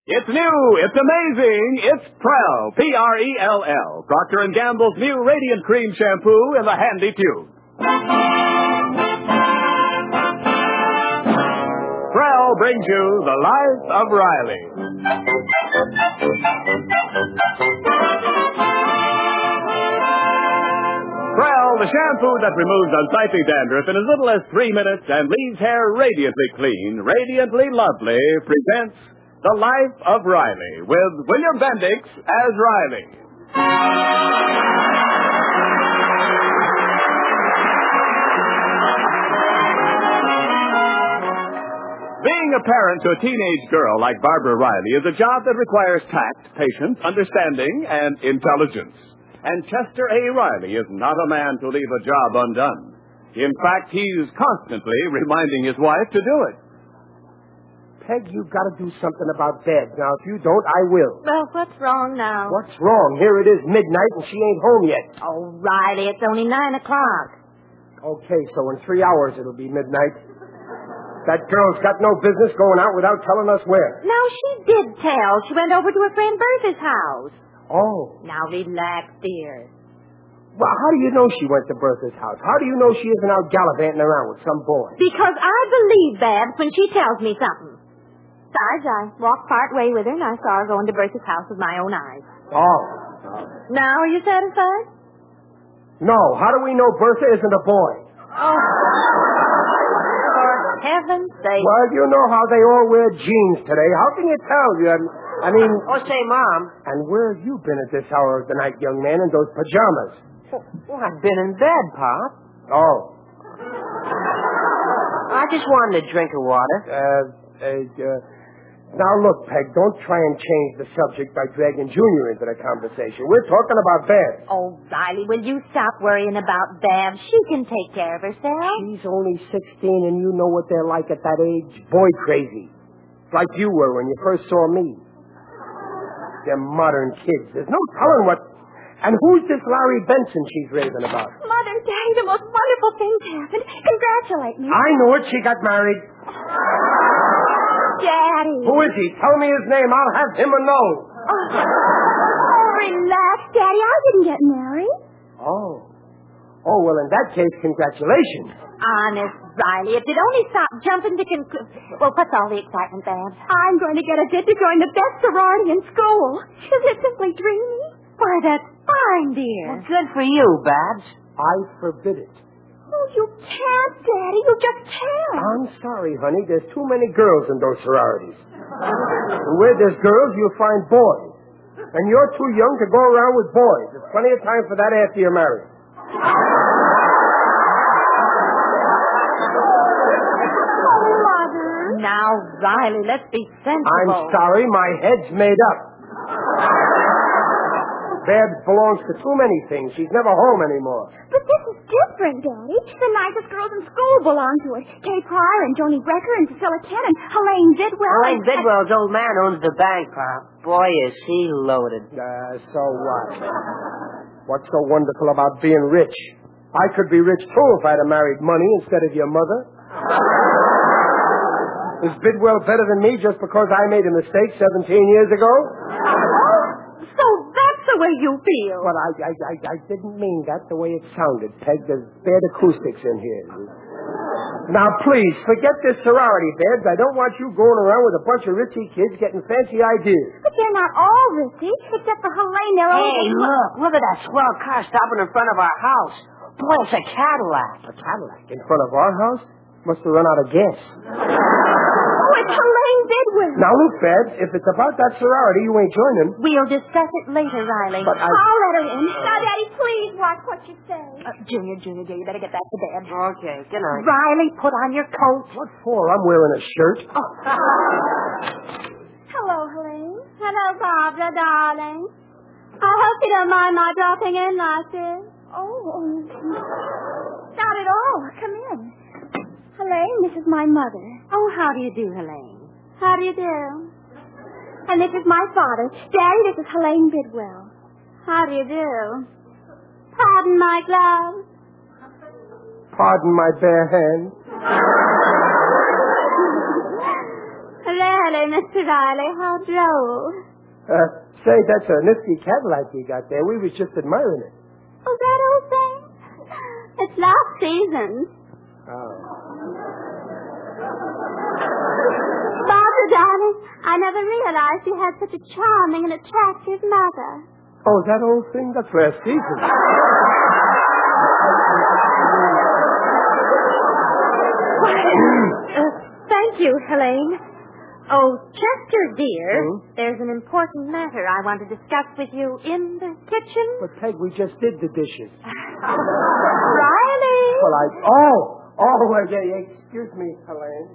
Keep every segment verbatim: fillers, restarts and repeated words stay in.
It's new, it's amazing, it's Prell, P R E L L, Procter and Gamble's new Radiant Cream Shampoo in the handy tube. Prell brings you The Life of Riley. Prell, the shampoo that removes unsightly dandruff in as little as three minutes and leaves hair radiantly clean, radiantly lovely, presents The Life of Riley with William Bendix as Riley. Being a parent to a teenage girl like Barbara Riley is a job that requires tact, patience, understanding, and intelligence. And Chester A. Riley is not a man to leave a job undone. In fact, he's constantly reminding his wife to do it. Peg, you've got to do something about bed. Now, if you don't, I will. Well, what's wrong now? What's wrong? Here it is midnight and she ain't home yet. Oh, Riley, it's only nine o'clock. Okay, so in three hours it'll be midnight. That girl's got no business going out without telling us where. No, she did tell. She went over to her friend Bertha's house. Oh. Now relax, dear. Well, how do you know she went to Bertha's house? How do you know she isn't out gallivanting around with some boy? Because I believe Babs when she tells me something. Besides, I walked part way with her and I saw her going to Bertha's house with my own eyes. Oh. Now, are you satisfied? No. How do we know Bertha isn't a boy? Oh. For heaven's sake. Well, you know how they all wear jeans today. How can you tell? You, I mean... Oh, say, Mom. And where have you been at this hour of the night, young man, in those pajamas? Well, I've been in bed, Pop. Oh. I just wanted a drink of water. Uh, uh, uh, now, look, Peg, don't try and change the subject by dragging Junior into the conversation. We're talking about Babs. Oh, Riley, will you stop worrying about Babs? She can take care of herself. She's only sixteen, and you know what they're like at that age. Boy crazy. Like you were when you first saw me. They're modern kids. There's no telling what... And who's this Larry Benson she's raving about? Mother, Daddy, the most wonderful things happened. Congratulate me. I know it. She got married. Daddy. Who is he? Tell me his name. I'll have him a know. Oh, oh relax, Daddy. I didn't get married. Oh. Oh, well, in that case, congratulations. Honest, Riley, if you'd only stop jumping to conclude... Well, what's all the excitement, Babs? I'm going to get a bid to join the best sorority in school. Isn't it simply dreamy? Why, that's fine, dear. Well, good for you, Babs. I forbid it. Oh, you can't, Daddy. You just can't. I'm sorry, honey. There's too many girls in those sororities. And where there's girls, you'll find boys. And you're too young to go around with boys. There's plenty of time for that after you're married. Now, Riley, let's be sensible. I'm sorry, my head's made up. Babs belongs to too many things. She's never home anymore. But this is different, Daddy. The nicest girls in school belong to it. Kay Pryor and Joni Brecker and Priscilla Kent and Helene Bidwell. Helene Bidwell's old man owns the bank, Pop. Boy, is he loaded. Uh, so what? What's so wonderful about being rich? I could be rich, too, if I'd have married money instead of your mother. Is Bidwell better than me just because I made a mistake seventeen years ago? So that's the way you feel. But I, I, I, I didn't mean that the way it sounded, Peg. There's bad acoustics in here. Now, please, forget this sorority, Babs. I don't want you going around with a bunch of ritzy kids getting fancy ideas. But they're not all ritzy, except for Helene. They're all... Hey, look. Look at that swell car stopping in front of our house. Boy, it's a Cadillac. A Cadillac in front of our house? Must have run out of gas. Oh, it's Helene Bidwell. Now, look, Babs, if it's about that sorority, you ain't joining. We'll discuss it later, Riley. But I... I'll let her in. Now, Daddy, please watch what you say. Uh, Junior, Junior, dear, you better get back to bed. Okay, good night. Riley, put on your coat. What for? I'm wearing a shirt. Oh. Hello, Helene. Hello, Barbara, darling. I hope you don't mind my dropping in like this. Oh, not at all. Come in. Helene, this is my mother. Oh, how do you do, Helene? How do you do? And this is my father. Daddy, this is Helene Bidwell. How do you do? Pardon my glove. Pardon my bare hand. Hello. really, Mister Riley. How droll. Uh, say, that's a nifty Cadillac you got there. We was just admiring it. Oh, that old thing? It's last season. Oh. Barbara, darling, I never realized you had such a charming and attractive mother. Oh, that old thing? That's last season. uh, thank you, Helene. Oh, Chester, dear, Hmm? there's an important matter I want to discuss with you in the kitchen. But, Peg, we just did the dishes. Riley! Well, I... Oh! Oh, well, yeah, yeah. Excuse me, Helene.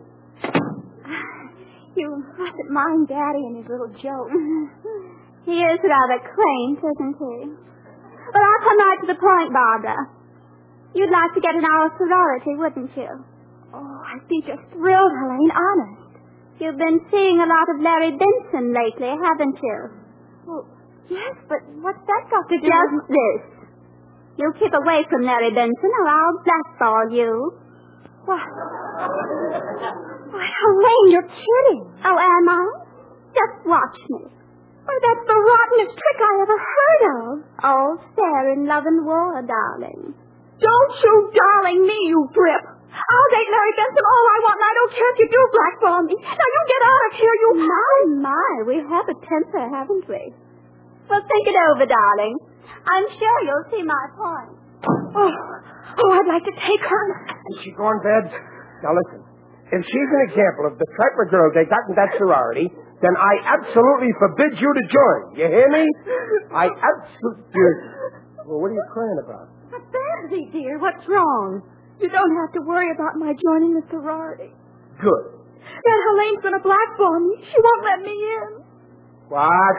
You mustn't mind Daddy and his little joke. He is rather quaint, isn't he? Well, I'll come right to the point, Barbara. You'd like to get in our sorority, wouldn't you? Oh, I'd be just thrilled, Helene, honest. You've been seeing a lot of Larry Benson lately, haven't you? Well, yes, but what's that got to do with... Just this. You keep away from Larry Benson or I'll blackball you. What? Why, Helene, you're kidding. Oh, am I? Just watch me. Why, that's the rottenest trick I ever heard of. All fair in love and war, darling. Don't you darling me, you grip. I'll date Larry Benson all I want, and I don't care if you do blackball me. Now, you get out of here, you... My, my, we have a temper, haven't we? Well, think it over, darling. I'm sure you'll see my point. Oh, oh, I'd like to take her. Is she gone, Babs? Now, listen. If she's an example of the type of girl they got in that sorority, then I absolutely forbid you to join. You hear me? I absolutely... Well, what are you crying about? But, Babsy, dear, what's wrong? You don't have to worry about my joining the sorority. Good. That Helene's going to blackball me. She won't let me in. What?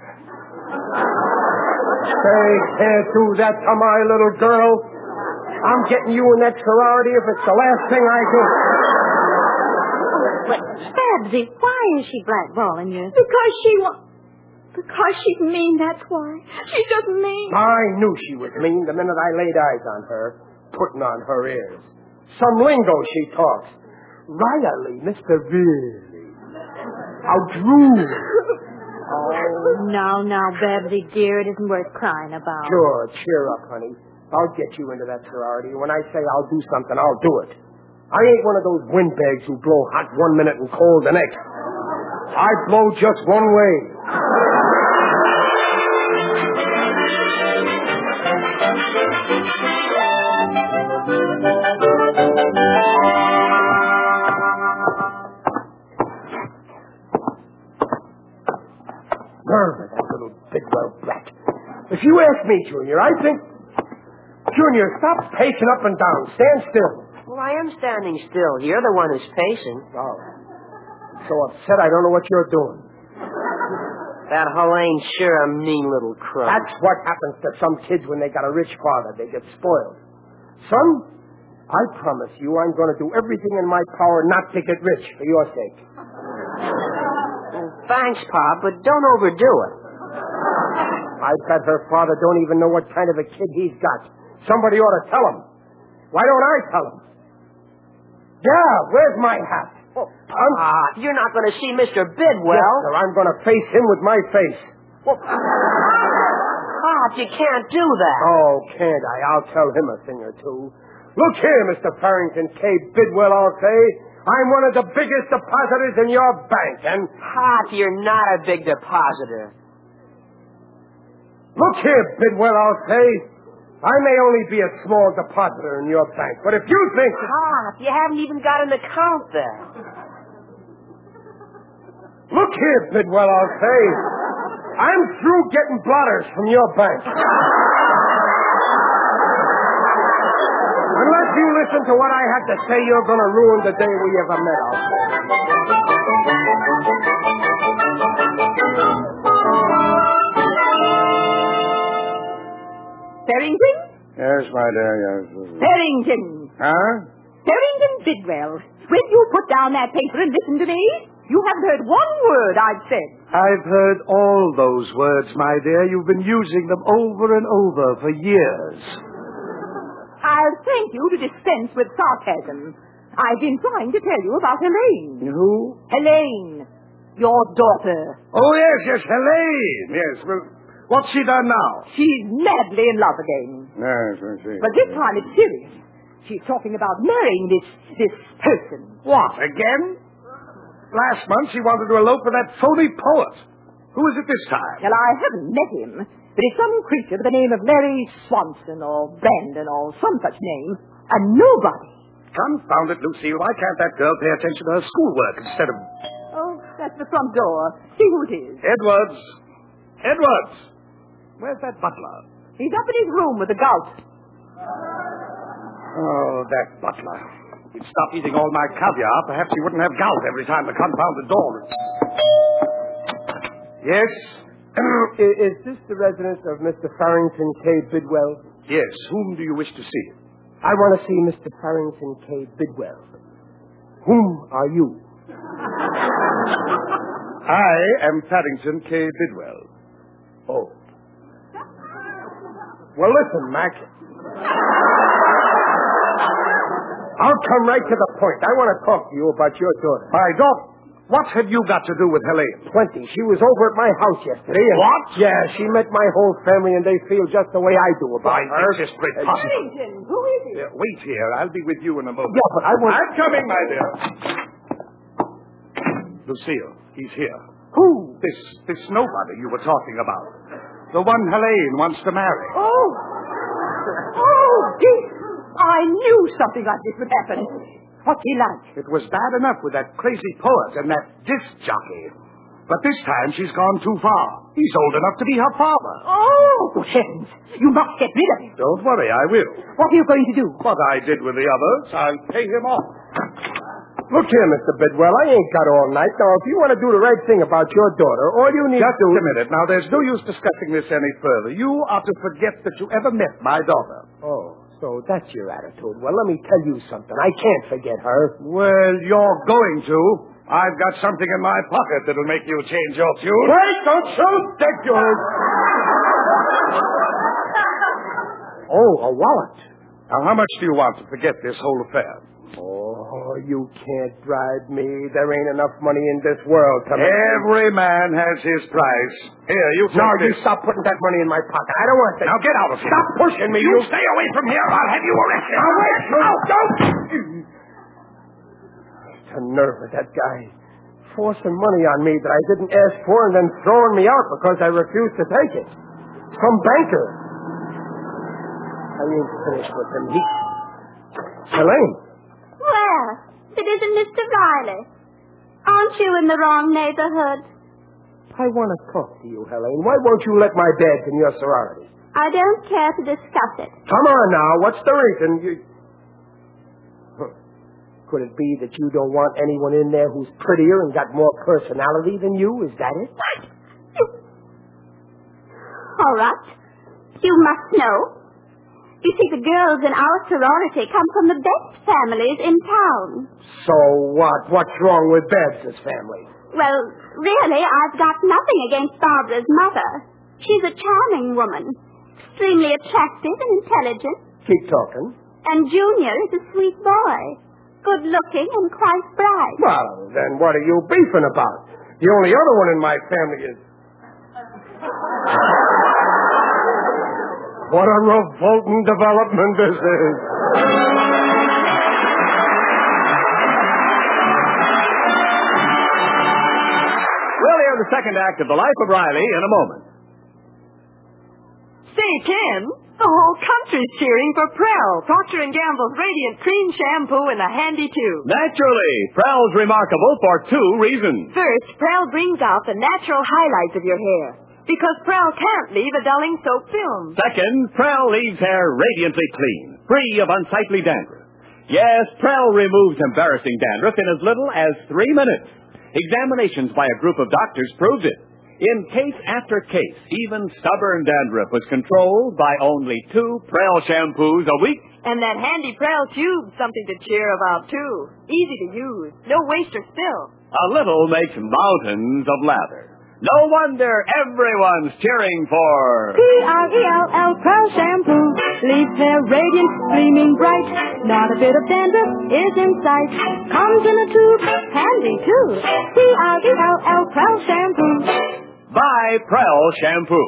They can't do that to my little girl. I'm getting you in that sorority if it's the last thing I do. But, Babsy, why is she blackballing you? Because she wants... Because she's mean, that's why. She's just mean. I knew she was mean the minute I laid eyes on her. Putting on her ears. Some lingo she talks. Riley, Mister Really. How drool. Oh, no, no, Babsy, dear, it isn't worth crying about. Sure, cheer up, honey. I'll get you into that sorority. When I say I'll do something, I'll do it. I ain't one of those windbags who blow hot one minute and cold the next. I blow just one way. Nervous, that little Bidwell brat. If you ask me, Junior, I think... Junior, stop pacing up and down. Stand still. Well, I am standing still. You're the one who's pacing. Oh. I'm so upset I don't know what you're doing. That Helene's sure a mean little crook. That's what happens to some kids when they got a rich father. They get spoiled. Son, I promise you I'm going to do everything in my power not to get rich for your sake. Well, thanks, Pop, but don't overdo it. I bet her father don't even know what kind of a kid he's got. Somebody ought to tell him. Why don't I tell him? Yeah, where's my hat? Oh, Pop, you're not going to see Mister Bidwell. Yes, sir, I'm going to face him with my face. Well, Pop, you can't do that. Oh, can't I? I'll tell him a thing or two. Look here, Mister Farrington K. Bidwell, I'll say. I'm one of the biggest depositors in your bank, and... Pop, you're not a big depositor. Look here, Bidwell, I'll say. I may only be a small depositor in your bank, but if you think... Pop, you haven't even got an account there. Look here, Bidwell, I'll say. I'm through getting blotters from your bank. Unless you listen to what I have to say, you're going to ruin the day we ever met, I'll say. Farrington? Yes, my dear, yes. Farrington. Huh? Farrington Bidwell. Will you put down that paper and listen to me? You haven't heard one word I've said. I've heard all those words, my dear. You've been using them over and over for years. I'll thank you to dispense with sarcasm. I've been trying to tell you about Helene. Who? Helene. Your daughter. Oh, yes, yes, Helene. Yes, well, what's she done now? She's madly in love again. Yes, I see. But this time it's serious. She's talking about marrying this this person. What, again? Last month she wanted to elope with that phony poet. Who is it this time? Well, I haven't met him, but it's some creature by the name of Larry Swanson or Brandon or some such name, and nobody. Confound it, Lucille. Why can't that girl pay attention to her schoolwork instead of... Oh, that's the front door. See who it is. Edwards. Edwards. Where's that butler? He's up in his room with the gout. Oh, that butler. He'd stop eating all my caviar. Perhaps he wouldn't have gout every time the confounded door is... Yes? is, is this the residence of Mister Farrington K. Bidwell? Yes. Whom do you wish to see? I want to see Mister Farrington K. Bidwell. Whom are you? I am Farrington K. Bidwell. Oh. Well, listen, Mac. I'll come right to the point. I want to talk to you about your daughter. My daughter? What have you got to do with Helene? Plenty. She was over at my house yesterday. And what? Yeah, she met my whole family, and they feel just the way I do about I her. think this great Uh, possible. Farrington, who is he? Yeah, wait here. I'll be with you in a moment. Yeah, but I want... I'm coming, my dear. Lucille, he's here. Who? This, this nobody you were talking about. The one Helene wants to marry. Oh! Oh, dear. I knew something like this would happen. What's he like? It was bad enough with that crazy poet and that disc jockey. But this time she's gone too far. He's old enough to be her father. Oh, heavens. You must get rid of him. Don't worry, I will. What are you going to do? What I did with the others, I'll pay him off. Look here, Mister Bidwell, I ain't got all night. Now, if you want to do the right thing about your daughter, all you need Just to do... a minute. Now, there's no use discussing this any further. You are to forget that you ever met my daughter. Oh, so that's your attitude. Well, let me tell you something. I can't forget her. Well, you're going to. I've got something in my pocket that'll make you change your tune. Wait, don't shoot! Take yours. Oh, a wallet. Now, how much do you want to forget this whole affair? Oh, you can't bribe me. There ain't enough money in this world to make... Every man has his price. Here, you take No, you this. stop putting that money in my pocket. I don't want that. Now, get out of here. Stop pushing me. You stay away from here. I'll have you arrested. Now, wait. Now, don't. The nerve of that guy. Forcing money on me that I didn't ask for and then throwing me out because I refused to take it. Some banker. I ain't finished with him. He... Helene. Well, it isn't Mister Riley. Aren't you in the wrong neighborhood? I want to talk to you, Helene. Why won't you let my dad in your sorority? I don't care to discuss it. Come on now. What's the reason? You... Huh. Could it be that you don't want anyone in there who's prettier and got more personality than you? Is that it? All right. You must know. You see, the girls in our sorority come from the best families in town. So what? What's wrong with Babs's family? Well, really, I've got nothing against Barbara's mother. She's a charming woman, extremely attractive and intelligent. Keep talking. And Junior is a sweet boy, good-looking and quite bright. Well, then what are you beefing about? The only other one in my family is... What a revolting development this is. We'll hear the second act of The Life of Riley in a moment. Say, Ken, the whole country's cheering for Prell, Procter and Gamble's Radiant Cream Shampoo in a handy tube. Naturally, Prell's remarkable for two reasons. First, Prell brings out the natural highlights of your hair, because Prell can't leave a dulling soap film. Second, Prell leaves hair radiantly clean, free of unsightly dandruff. Yes, Prell removes embarrassing dandruff in as little as three minutes. Examinations by a group of doctors proved it. In case after case, even stubborn dandruff was controlled by only two Prell shampoos a week. And that handy Prell tube, something to cheer about, too. Easy to use, no waste or spill. A little makes mountains of lather. No wonder everyone's cheering for... P R E L L Prell Shampoo. Leaves hair radiant, gleaming bright. Not a bit of dandruff is in sight. Comes in a tube, handy too. P R E L L, Prell Shampoo. Buy Prell Shampoo.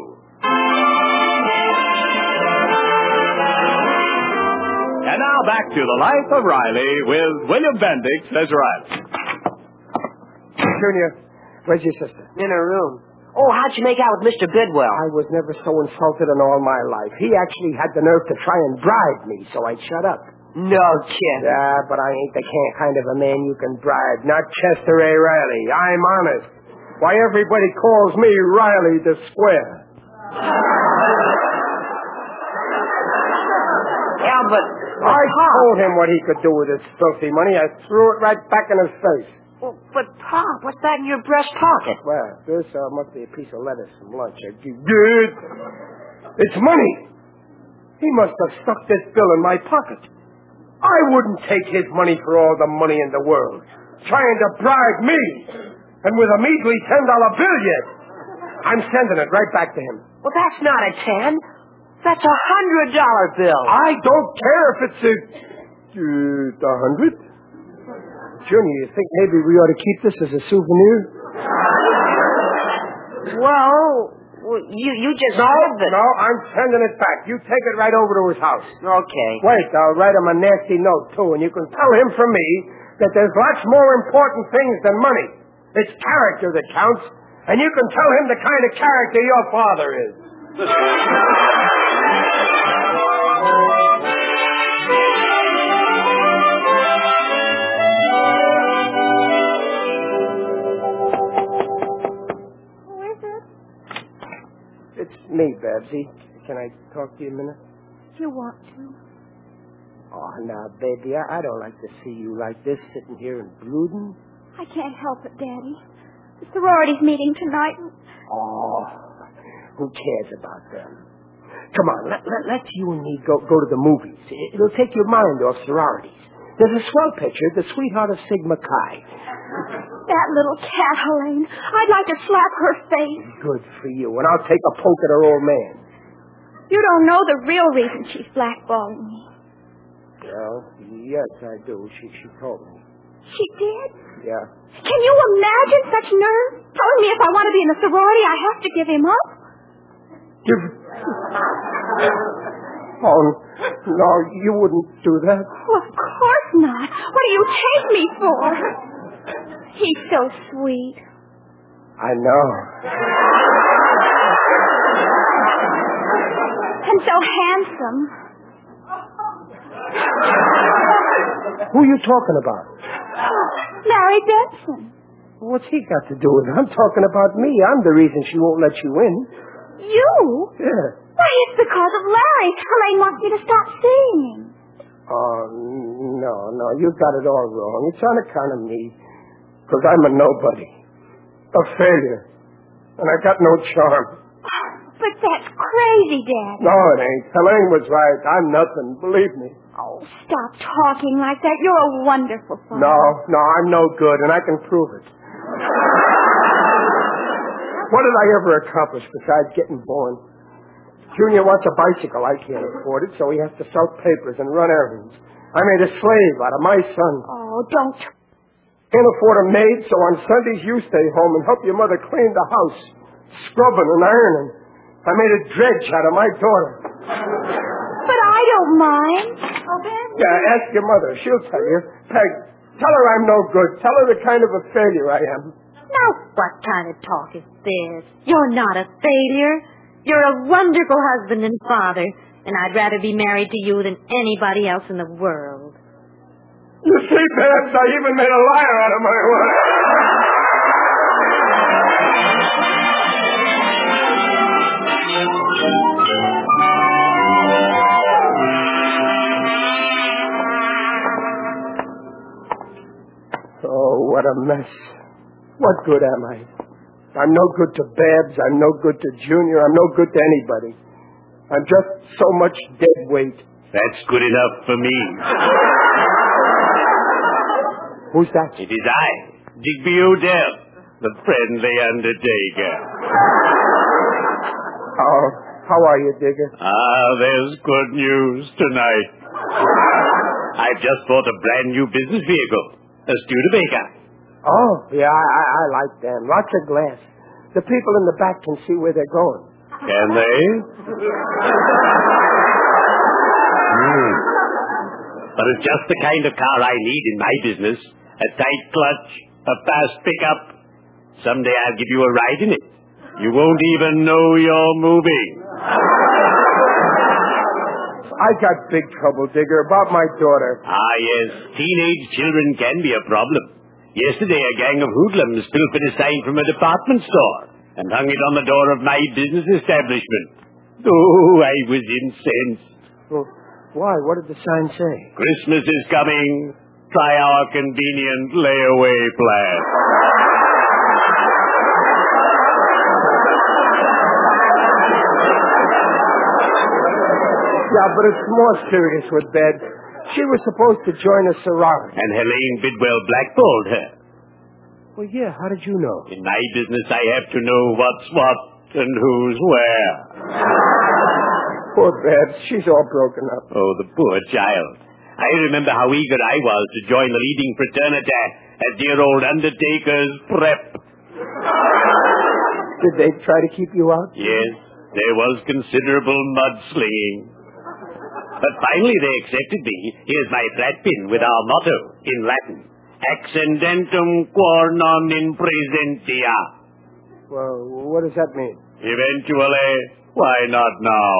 And now back to the Life of Riley with William Bendix as Riley. Junior, where's your sister? In her room. Oh, how'd you make out with Mister Bidwell? I was never so insulted in all my life. He actually had the nerve to try and bribe me, so I shut up. No kidding. Yeah, but I ain't the kind of a man you can bribe. Not Chester A. Riley. I'm honest. Why, everybody calls me Riley the Square. Yeah, but... I told him what he could do with his filthy money. I threw it right back in his face. Well, but, Pop, what's that in your breast pocket? Well, this uh, must be a piece of lettuce from lunch. Good. It's money. He must have stuck this bill in my pocket. I wouldn't take his money for all the money in the world. Trying to bribe me. And with a measly ten dollar bill yet. I'm sending it right back to him. Well, that's not a ten. That's a hundred dollar bill. I don't care if it's a... Uh, a hundred? Junior, you think maybe we ought to keep this as a souvenir? Well, you you just no, said that... No, I'm sending it back. You take it right over to his house. Okay. Wait, I'll write him a nasty note, too, and you can tell him from me that there's lots more important things than money. It's character that counts, and you can tell him the kind of character your father is. It's me, Babsy. Can I talk to you a minute? If you want to. Oh, now, baby, I, I don't like to see you like this, sitting here and brooding. I can't help it, Daddy. The sororities meeting tonight. Oh, who cares about them? Come on, let, let, let's you and me go, go to the movies. It, it'll take your mind off sororities. There's a swell picture, The Sweetheart of Sigma Chi. That little cat, Helene. I'd like to slap her face. Good for you, and I'll take a poke at her old man. You don't know the real reason she's blackballing me. Well, yes, I do. She she told me. She did? Yeah. Can you imagine such nerve? Telling me if I want to be in the sorority, I have to give him up? Give... Oh, no, you wouldn't do that. Well, of course not. What do you take me for? He's so sweet. I know. And so handsome. Who are you talking about? Oh, Larry Benson. What's he got to do with it? I'm talking about me. I'm the reason she won't let you in. You? Yeah. Why, it's because of Larry. Helene wants me to stop seeing him. Oh, no, no. You got it all wrong. It's on account of me. Because I'm a nobody. A failure. And I got no charm. But that's crazy, Dad. No, it ain't. Helene was right. I'm nothing. Believe me. Oh, stop talking like that. You're a wonderful father. No, no, I'm no good, and I can prove it. What did I ever accomplish besides getting born? Junior wants a bicycle. I can't afford it, so he has to sell papers and run errands. I made a slave out of my son. Oh, don't. Can't afford a maid, so on Sundays you stay home and help your mother clean the house, scrubbing and ironing. I made a dredge out of my daughter. But I don't mind. Oh, Ben. Yeah, ask your mother. She'll tell you. Peg, tell her I'm no good. Tell her the kind of a failure I am. Now, what kind of talk is this? You're not a failure. You're a wonderful husband and father, and I'd rather be married to you than anybody else in the world. You see, Babs, I even made a liar out of my wife. Oh, what a mess. What good am I? I'm no good to Babs. I'm no good to Junior. I'm no good to anybody. I'm just so much dead weight. That's good enough for me. Who's that? It is I, Digby Odell, the friendly undertaker. Oh, How are you, Digger? Ah, there's good news tonight. I've just bought a brand new business vehicle, a Studebaker. Oh, yeah, I, I, I like them. Lots of glass. The people in the back can see where they're going. Can they? Hmm. But it's just the kind of car I need in my business. A tight clutch, a fast pickup. Someday I'll give you a ride in it. You won't even know you're moving. I got big trouble, Digger, about my daughter. Ah, yes. Teenage children can be a problem. Yesterday, a gang of hoodlums pilfered a sign from a department store and hung it on the door of my business establishment. Oh, I was incensed. Well, why? What did the sign say? Christmas is coming. Try our convenient layaway plan. Yeah, but it's more serious with Bed. She was supposed to join a sorority. And Helene Bidwell blackballed her. Well, yeah, how did you know? In my business, I have to know what's what and who's where. Poor Bed. She's all broken up. Oh, the poor child. I remember how eager I was to join the leading fraternity at dear old Undertaker's prep. Did they try to keep you out? Yes, there was considerable mudslinging. But finally they accepted me. Here's my flat pin with our motto in Latin. Accidentum quor non in presentia. Well, what does that mean? Eventually, why not now?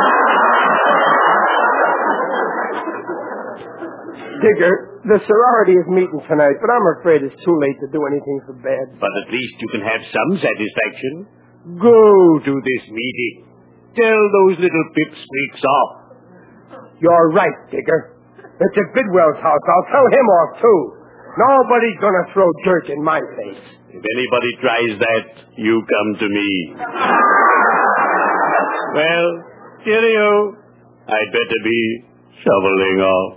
Digger, the sorority is meeting tonight, but I'm afraid it's too late to do anything for Bed. But at least you can have some satisfaction. Go to this meeting. Tell those little pipsqueaks off. You're right, Digger. It's at Bidwell's house. I'll tell him off, too. Nobody's gonna throw dirt in my face. If anybody tries that, you come to me. Well, cheerio. I'd better be shoveling off.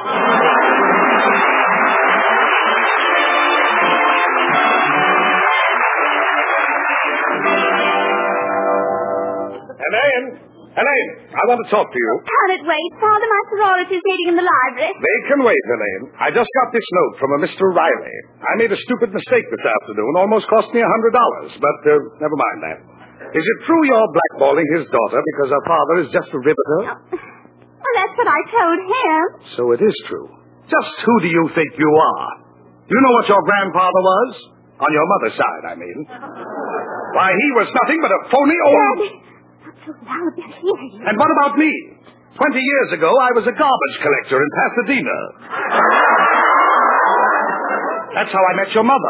Helene! Helene! I want to talk to you. Can it wait? Father, my sorority's meeting in the library. They can wait, Helene. I just got this note from a Mister Riley. I made a stupid mistake this afternoon. Almost cost me a hundred dollars. But uh, never mind that. Is it true you're blackballing his daughter because her father is just a riveter? Well, that's what I told him. So it is true. Just who do you think you are? You know what your grandfather was? On your mother's side, I mean. Why, he was nothing but a phony old... Daddy, not so loud. They'll hear you. And what about me? Twenty years ago, I was a garbage collector in Pasadena. That's how I met your mother.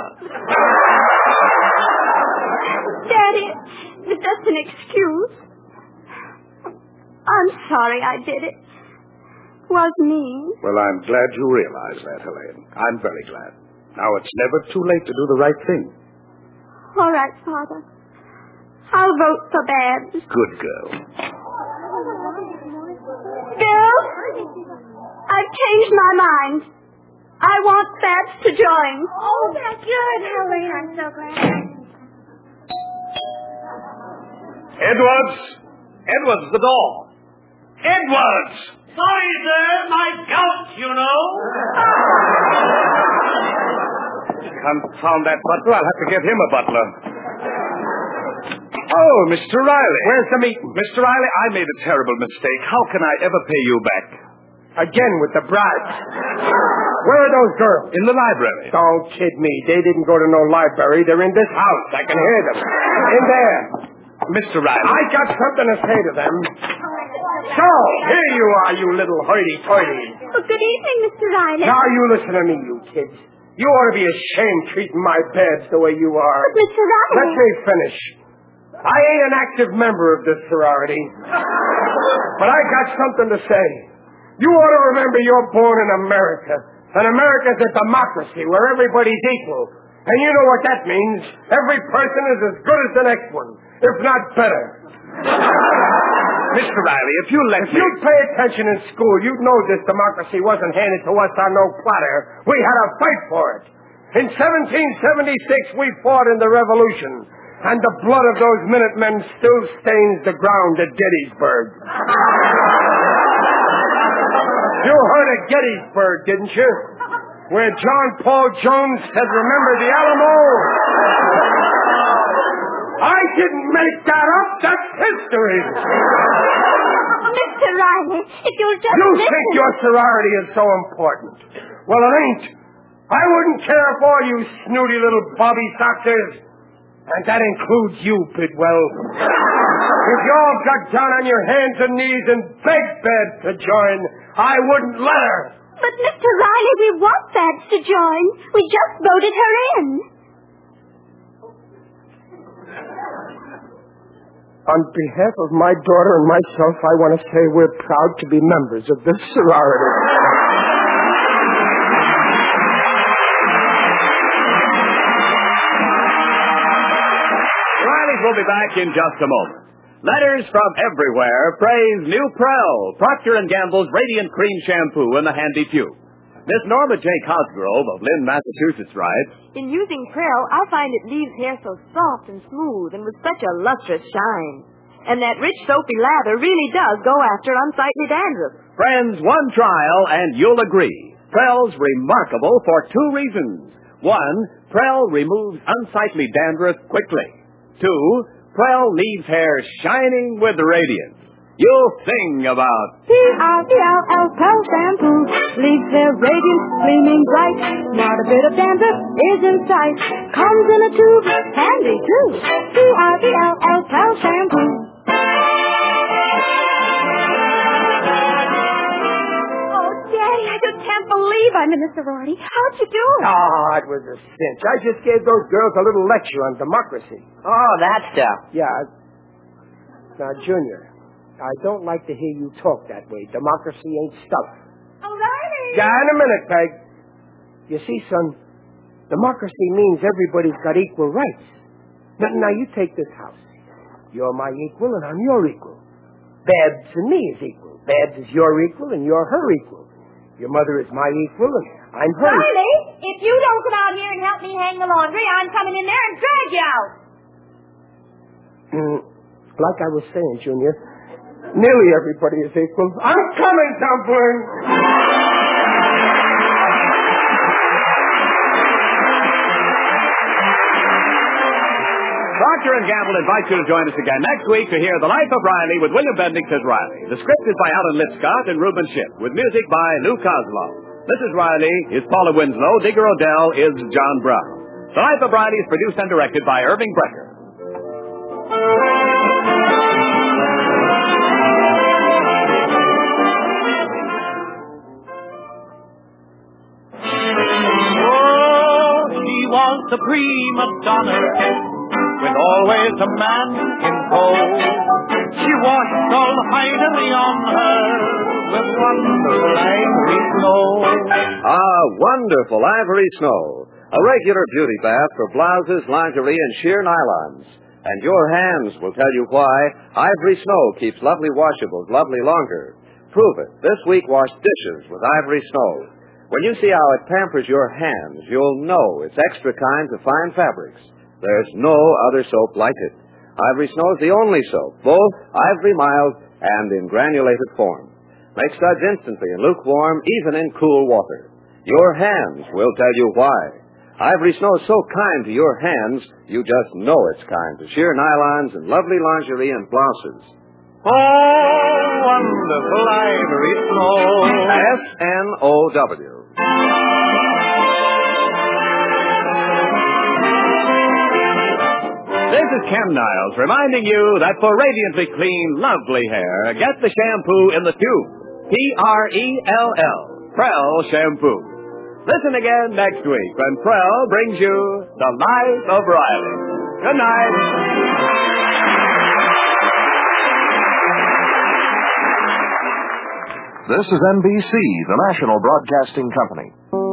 Daddy, it's just an excuse. I'm sorry I did it. It was mean. Well, I'm glad you realize that, Helene. I'm very glad. Now it's never too late to do the right thing. All right, Father. I'll vote for Babs. Good girl. Bill, I've changed my mind. I want Babs to join. Oh, that's good, Helene. I'm so glad. Edwards! Edwards, the door. Edwards! Sorry, sir. My gout, you know. Confound that butler. I'll have to get him a butler. Oh, Mister Riley. Where's the meeting? Mister Riley, I made a terrible mistake. How can I ever pay you back? Again with the bribes. Where are those girls? In the library. Don't kid me. They didn't go to no library. They're in this house. I can hear them. In there. Mister Riley. I got something to say to them. So, here you are, you little hoity-toity. Oh, good evening, Mister Riley. Now you listen to me, you kids. You ought to be ashamed treating my Babs the way you are. But, Mister Riley... Let me finish. I ain't an active member of this sorority. But I got something to say. You ought to remember you're born in America. And America's a democracy where everybody's equal. And you know what that means. Every person is as good as the next one, if not better. Mister Riley, if you let if me... you'd pay attention in school, you'd know this democracy wasn't handed to us on no platter. We had to fight for it. In seventeen seventy-six, we fought in the Revolution. And the blood of those Minutemen still stains the ground at Gettysburg. You heard of Gettysburg, didn't you? Where John Paul Jones said, remember the Alamo? I didn't make that up. That's history. Mister Riley, if you'll just You listen... think your sorority is so important. Well, it ain't. I wouldn't care for all you snooty little bobby sockers. And that includes you, Bidwell. If you all got down on your hands and knees and begged Babs to join, I wouldn't let her. But, Mister Riley, we want Babs to join. We just voted her in. On behalf of my daughter and myself, I want to say we're proud to be members of this sorority. Riley's will be back in just a moment. Letters from everywhere praise new Prell, Procter and Gamble's Radiant Cream Shampoo in the handy tube. Miss Norma J. Cosgrove of Lynn, Massachusetts writes, In using Prell, I find it leaves hair so soft and smooth and with such a lustrous shine. And that rich soapy lather really does go after unsightly dandruff. Friends, one trial and you'll agree. Prell's remarkable for two reasons. One, Prell removes unsightly dandruff quickly. Two, Prell leaves hair shining with radiance. You'll sing about P R E L L Prell Shampoo leaves hair radiant, gleaming bright. Not a bit of dandruff is in sight. Comes in a tube, handy too. P R E L L Prell Shampoo. Oh, Daddy, I just can't believe I'm in the sorority. How'd you do it? Oh, it was a cinch. I just gave those girls a little lecture on democracy. Oh, that stuff. Yeah. Now, Junior, I don't like to hear you talk that way. Democracy ain't stuff. O'Reilly! Yeah, in a minute, Peg. You see, son, democracy means everybody's got equal rights. Now, now, you take this house. You're my equal, and I'm your equal. Babs and me is equal. Babs is your equal, and you're her equal. Your mother is my equal, and I'm her equal. Riley, if you don't come out here and help me hang the laundry, I'm coming in there and drag you out. Mm, like I was saying, Junior, nearly everybody is equal. I'm coming, Dumpling! Procter and Gamble invites you to join us again next week to hear The Life of Riley with William Bendix as Riley. The script is by Alan Lipscott and Reuben Ship, with music by Lou Kozloff. Missus Riley is Paula Winslow. Digger Odell is John Brown. The Life of Riley is produced and directed by Irving Brecker. Oh, she was the prima donna, with always a man in tow. She washed all the finery on her with wonderful ivory snow. Ah, wonderful ivory snow. A regular beauty bath for blouses, lingerie, and sheer nylons. And your hands will tell you why Ivory Snow keeps lovely washables lovely longer. Prove it. This week, wash dishes with Ivory Snow. When you see how it pampers your hands, you'll know it's extra kind to fine fabrics. There's no other soap like it. Ivory Snow is the only soap, both ivory mild and in granulated form. Make suds instantly in lukewarm, even in cool water. Your hands will tell you why. Ivory Snow is so kind to your hands, you just know it's kind to sheer nylons and lovely lingerie and blouses. Oh, wonderful ivory snow. S N O W. This is Ken Niles reminding you that for radiantly clean, lovely hair, get the shampoo in the tube. P R E L L. Prell Shampoo. Listen again next week when Prell brings you The Life of Riley. Good night. This is N B C, the national broadcasting company.